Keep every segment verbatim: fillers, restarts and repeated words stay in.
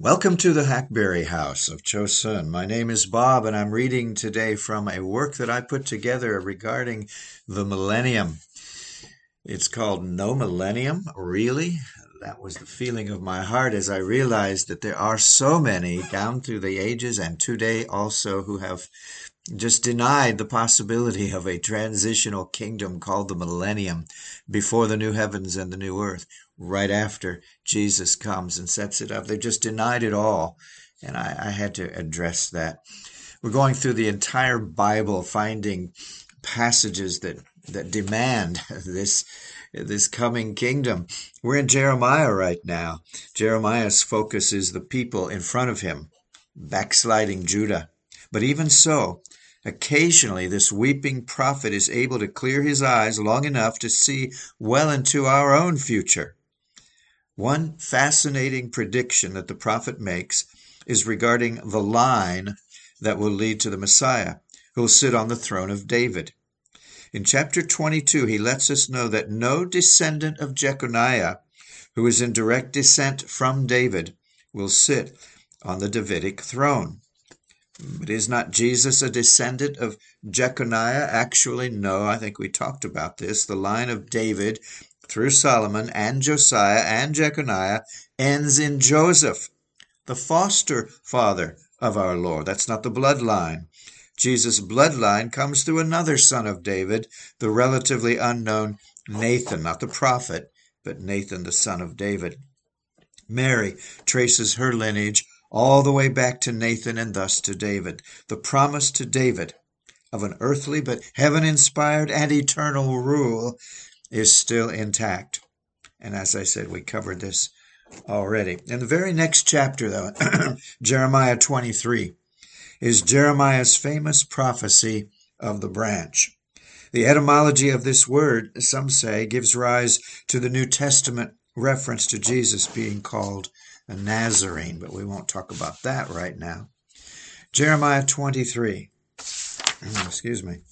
Welcome to the Hackberry House of Chosun. My name is Bob, and I'm reading today from a work that I put together regarding the millennium. It's called No Millennium, Really? That was the feeling of my heart as I realized that there are so many down through the ages and today also who have just denied the possibility of a transitional kingdom called the millennium before the new heavens and the new earth, right after Jesus comes and sets it up. They've just denied it all, and I, I had to address that. We're going through the entire Bible, finding passages that, that demand this this coming kingdom. We're in Jeremiah right now. Jeremiah's focus is the people in front of him, backsliding Judah. But even so, occasionally this weeping prophet is able to clear his eyes long enough to see well into our own future. One fascinating prediction that the prophet makes is regarding the line that will lead to the Messiah, who will sit on the throne of David. In chapter twenty-two, he lets us know that no descendant of Jeconiah, who is in direct descent from David, will sit on the Davidic throne. But is not Jesus a descendant of Jeconiah? Actually, no. I think we talked about this. The line of David through Solomon and Josiah and Jeconiah ends in Joseph, the foster father of our Lord. That's not the bloodline. Jesus' bloodline comes through another son of David, the relatively unknown Nathan, not the prophet, but Nathan, the son of David. Mary traces her lineage all the way back to Nathan and thus to David. The promise to David of an earthly but heaven-inspired and eternal rule is still intact. And as I said, we covered this already. In the very next chapter, though, Jeremiah twenty-three, is Jeremiah's famous prophecy of the branch. The etymology of this word, some say, gives rise to the New Testament reference to Jesus being called a Nazarene, but we won't talk about that right now. Jeremiah twenty-three. Excuse me.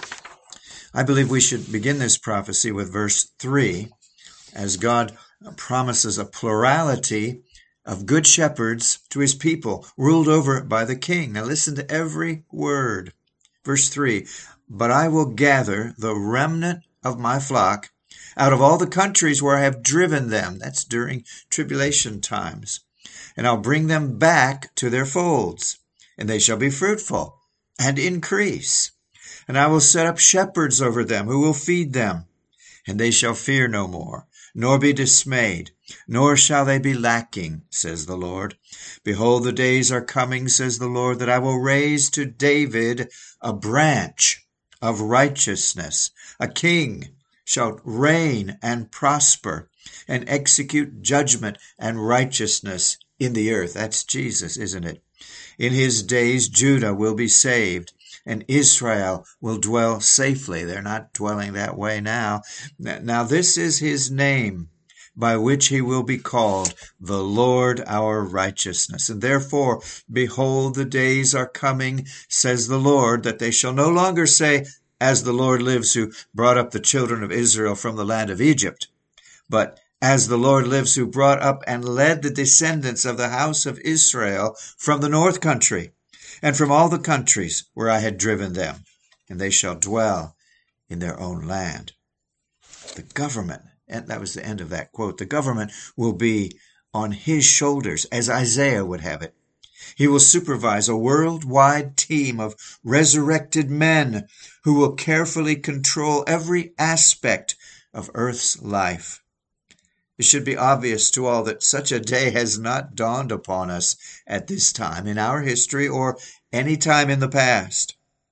I believe we should begin this prophecy with verse three, as God promises a plurality of good shepherds to his people, ruled over by the king. Now listen to every word. Verse three, but I will gather the remnant of my flock out of all the countries where I have driven them. That's during tribulation times. And I'll bring them back to their folds, and they shall be fruitful and increase. And I will set up shepherds over them who will feed them, and they shall fear no more, nor be dismayed, nor shall they be lacking, says the Lord. Behold, the days are coming, says the Lord, that I will raise to David a branch of righteousness. A king shall reign and prosper and execute judgment and righteousness in the earth. That's Jesus, isn't it? In his days, Judah will be saved, and Israel will dwell safely. They're not dwelling that way now. Now this is his name, by which he will be called the Lord our righteousness. And therefore, behold, the days are coming, says the Lord, that they shall no longer say, as the Lord lives who brought up the children of Israel from the land of Egypt, but as the Lord lives who brought up and led the descendants of the house of Israel from the north country, and from all the countries where I had driven them, and they shall dwell in their own land. The government, and that was the end of that quote, the government will be on his shoulders, as Isaiah would have it. He will supervise a worldwide team of resurrected men who will carefully control every aspect of earth's life. It should be obvious to all that such a day has not dawned upon us at this time in our history or any time in the past.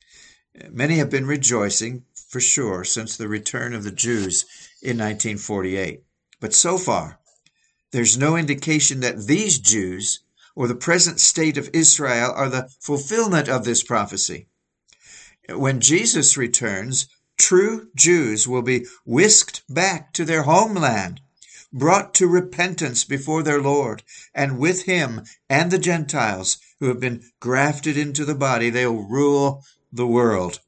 Many have been rejoicing, for sure, since the return of the Jews in nineteen forty-eight. But so far, there's no indication that these Jews or the present state of Israel are the fulfillment of this prophecy. When Jesus returns, true Jews will be whisked back to their homeland, brought to repentance before their Lord, and with him and the Gentiles who have been grafted into the body, they'll rule the world.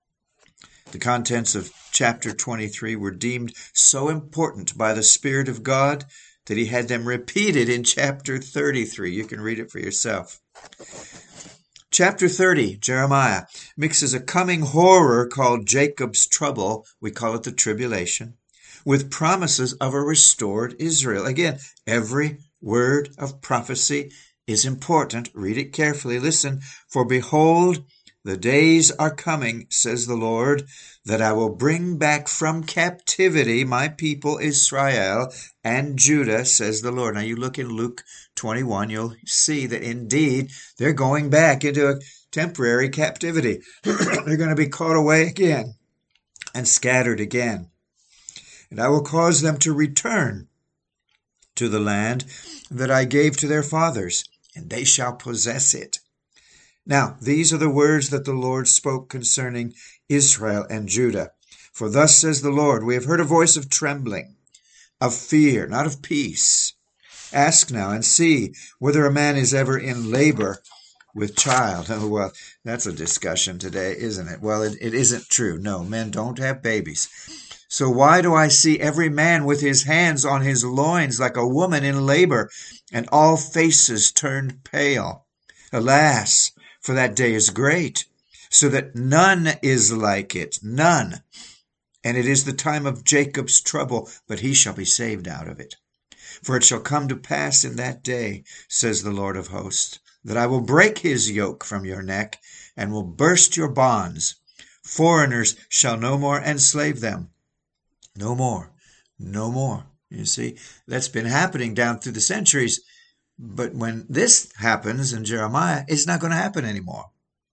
The contents of chapter twenty-three were deemed so important by the Spirit of God that he had them repeated in chapter thirty-three. You can read it for yourself. Chapter thirty, Jeremiah, mixes a coming horror called Jacob's trouble, we call it the tribulation, with promises of a restored Israel. Again, every word of prophecy is important. Read it carefully. Listen, for behold, the days are coming, says the Lord, that I will bring back from captivity my people Israel and Judah, says the Lord. Now you look in Luke twenty-one, you'll see that indeed they're going back into a temporary captivity. They're going to be caught away again and scattered again. And I will cause them to return to the land that I gave to their fathers, and they shall possess it. Now, these are the words that the Lord spoke concerning Israel and Judah. For thus says the Lord, we have heard a voice of trembling, of fear, not of peace. Ask now and see whether a man is ever in labor with child. Oh, well, that's a discussion today, isn't it? Well, it, it isn't true. No, men don't have babies. So why do I see every man with his hands on his loins like a woman in labor, and all faces turned pale? Alas, for that day is great, so that none is like it, none. And it is the time of Jacob's trouble, but he shall be saved out of it. For it shall come to pass in that day, says the Lord of hosts, that I will break his yoke from your neck, and will burst your bonds. Foreigners shall no more enslave them. No more, no more. You see, that's been happening down through the centuries. But when this happens in Jeremiah, it's not going to happen anymore.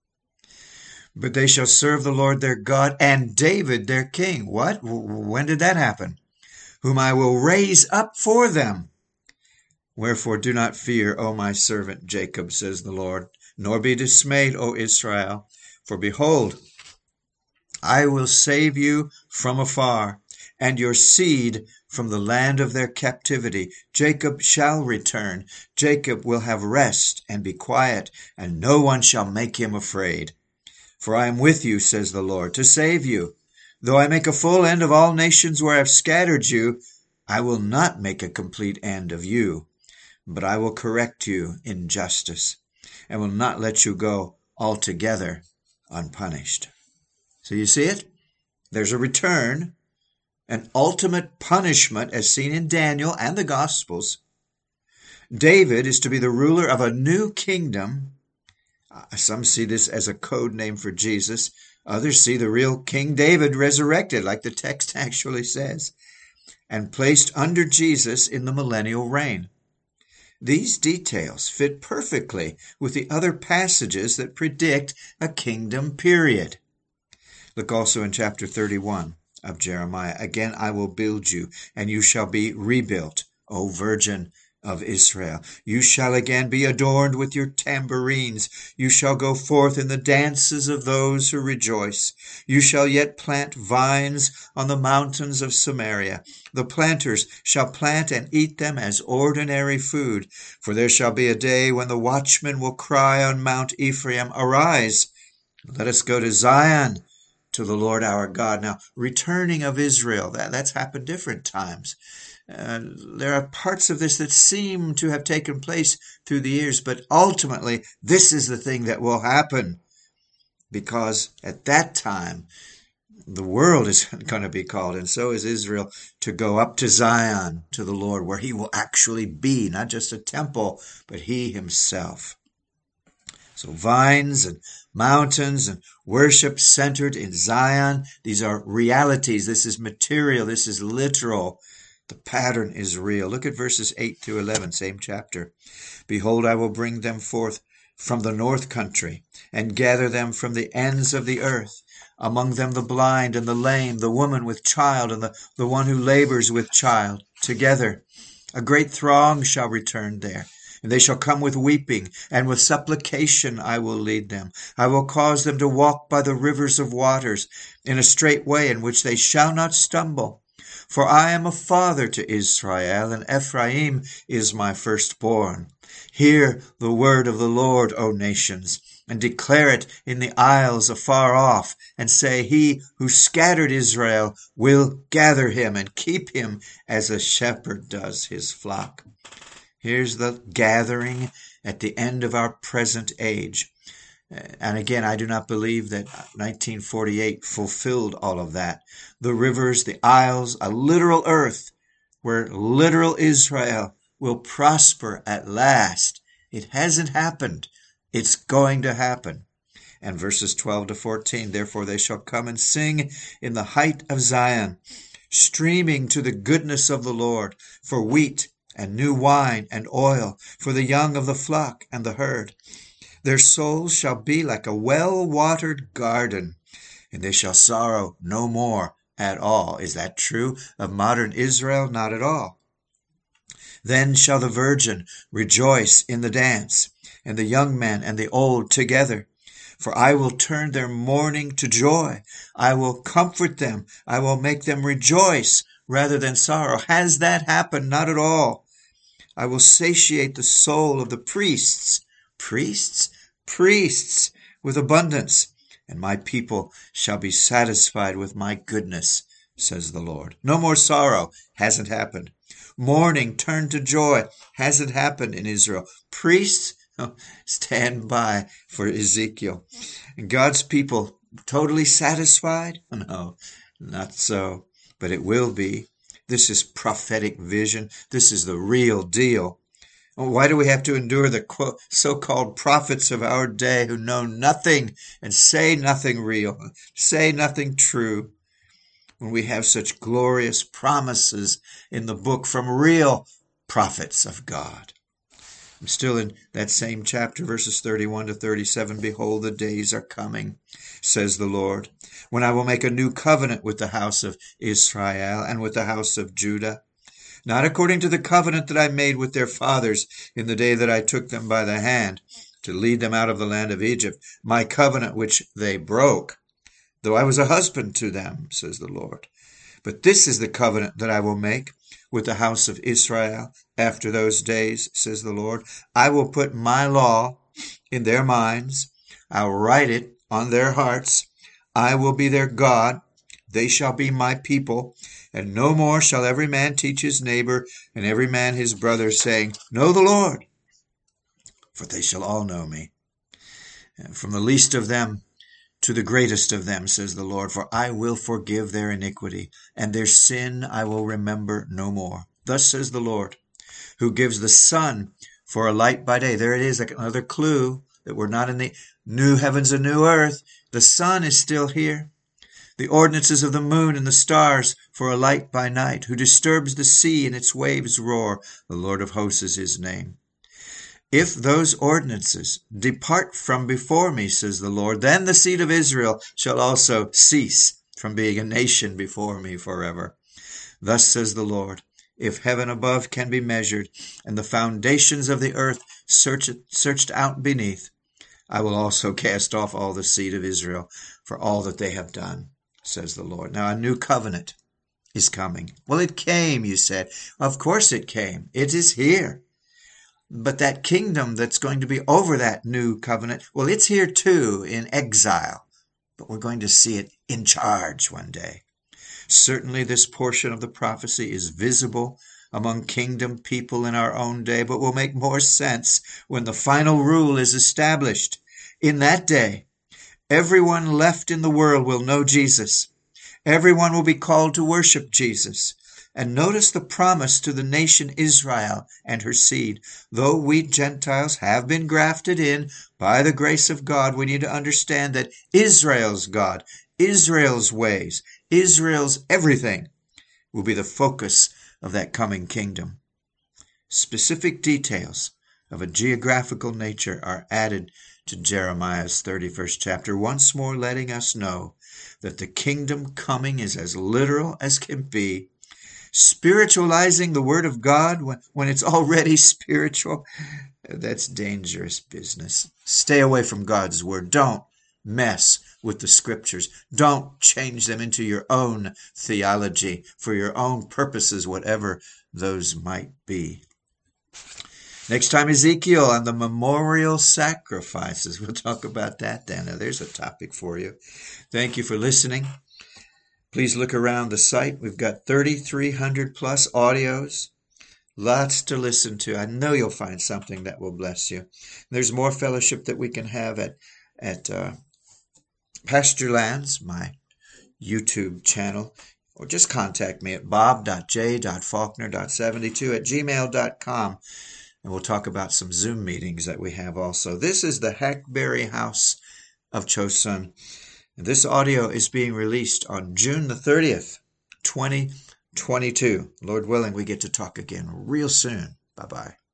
But they shall serve the Lord their God and David their king. What? When did that happen? Whom I will raise up for them. Wherefore do not fear, O my servant Jacob, says the Lord, nor be dismayed, O Israel. For behold, I will save you from afar, and your seed from the land of their captivity. Jacob shall return. Jacob will have rest and be quiet, and no one shall make him afraid. For I am with you, says the Lord, to save you. Though I make a full end of all nations where I have scattered you, I will not make a complete end of you, but I will correct you in justice, and will not let you go altogether unpunished. So you see it? There's a return, an ultimate punishment as seen in Daniel and the Gospels. David is to be the ruler of a new kingdom. Some see this as a code name for Jesus. Others see the real King David resurrected, like the text actually says, and placed under Jesus in the millennial reign. These details fit perfectly with the other passages that predict a kingdom period. Look also in chapter thirty-one of Jeremiah. Again, I will build you, and you shall be rebuilt, O Virgin of Israel. You shall again be adorned with your tambourines. You shall go forth in the dances of those who rejoice. You shall yet plant vines on the mountains of Samaria. The planters shall plant and eat them as ordinary food. For there shall be a day when the watchmen will cry on Mount Ephraim, Arise, let us go to Zion, to the Lord our God. Now, returning of Israel, that, that's happened different times. Uh, there are parts of this that seem to have taken place through the years, but ultimately, this is the thing that will happen. Because at that time, the world is going to be called, and so is Israel, to go up to Zion, to the Lord, where he will actually be, not just a temple, but he himself. So vines and mountains and worship centered in Zion. These are realities. This is material. This is literal. The pattern is real. Look at verses eight through eleven, same chapter. Behold, I will bring them forth from the north country and gather them from the ends of the earth. Among them the blind and the lame, the woman with child and the, the one who labors with child together. A great throng shall return there. And they shall come with weeping, and with supplication I will lead them. I will cause them to walk by the rivers of waters, in a straight way in which they shall not stumble. For I am a father to Israel, and Ephraim is my firstborn. Hear the word of the Lord, O nations, and declare it in the isles afar off, and say, He who scattered Israel will gather him and keep him as a shepherd does his flock. Here's the gathering at the end of our present age. And again, I do not believe that nineteen forty-eight fulfilled all of that. The rivers, the isles, a literal earth where literal Israel will prosper at last. It hasn't happened. It's going to happen. And verses twelve to fourteen, therefore they shall come and sing in the height of Zion, streaming to the goodness of the Lord, for wheat and new wine and oil, for the young of the flock and the herd. Their souls shall be like a well-watered garden, and they shall sorrow no more at all. Is that true of modern Israel? Not at all. Then shall the virgin rejoice in the dance, and the young men and the old together. For I will turn their mourning to joy. I will comfort them. I will make them rejoice rather than sorrow. Has that happened? Not at all. I will satiate the soul of the priests. Priests? Priests with abundance. And my people shall be satisfied with my goodness, says the Lord. No more sorrow. Hasn't happened. Mourning turned to joy. Hasn't happened in Israel. Priests, oh, stand by for Ezekiel. And God's people totally satisfied? No, not so. But it will be. This is prophetic vision. This is the real deal. Why do we have to endure the so-called prophets of our day who know nothing and say nothing real, say nothing true, when we have such glorious promises in the book from real prophets of God? I'm still in that same chapter, verses thirty-one to thirty-seven. Behold, the days are coming, says the Lord, when I will make a new covenant with the house of Israel and with the house of Judah, not according to the covenant that I made with their fathers in the day that I took them by the hand to lead them out of the land of Egypt, my covenant which they broke, though I was a husband to them, says the Lord. But this is the covenant that I will make with the house of Israel after those days, says the Lord. I will put my law in their minds. I'll write it on their hearts. I will be their God. They shall be my people. And no more shall every man teach his neighbor and every man his brother, saying, Know the Lord, for they shall all know me. And from the least of them to the greatest of them, says the Lord, for I will forgive their iniquity, and their sin I will remember no more. Thus says the Lord, who gives the sun for a light by day. There it is, like another clue that we're not in the new heavens and new earth. The sun is still here. The ordinances of the moon and the stars for a light by night, who disturbs the sea and its waves roar. The Lord of hosts is his name. If those ordinances depart from before me, says the Lord, then the seed of Israel shall also cease from being a nation before me forever. Thus says the Lord, if heaven above can be measured, and the foundations of the earth searched, searched out beneath, I will also cast off all the seed of Israel for all that they have done, says the Lord. Now a new covenant is coming. Well, it came, you said. Of course it came. It is here. But that kingdom that's going to be over that new covenant, well, it's here too in exile. But we're going to see it in charge one day. Certainly this portion of the prophecy is visible among kingdom people in our own day, but will make more sense when the final rule is established. In that day, everyone left in the world will know Jesus. Everyone will be called to worship Jesus. And notice the promise to the nation Israel and her seed. Though we Gentiles have been grafted in by the grace of God, we need to understand that Israel's God, Israel's ways, Israel's everything will be the focus of that coming kingdom. Specific details of a geographical nature are added to Jeremiah's thirty-first chapter, once more letting us know that the kingdom coming is as literal as can be. Spiritualizing the word of God when, when it's already spiritual, that's dangerous business. Stay away from God's word. Don't mess with the scriptures. Don't change them into your own theology for your own purposes, whatever those might be. Next time, Ezekiel and the memorial sacrifices. We'll talk about that then. Now, there's a topic for you. Thank you for listening. Please look around the site. We've got thirty-three hundred plus audios. Lots to listen to. I know you'll find something that will bless you. There's more fellowship that we can have at, at uh, Pasture Lands, my YouTube channel, or just contact me at bob dot j dot faulkner dot seventy-two at gmail dot com. And we'll talk about some Zoom meetings that we have also. This is the Hackberry House of Chosun. And this audio is being released on June the thirtieth, twenty twenty-two. Lord willing, we get to talk again real soon. Bye-bye.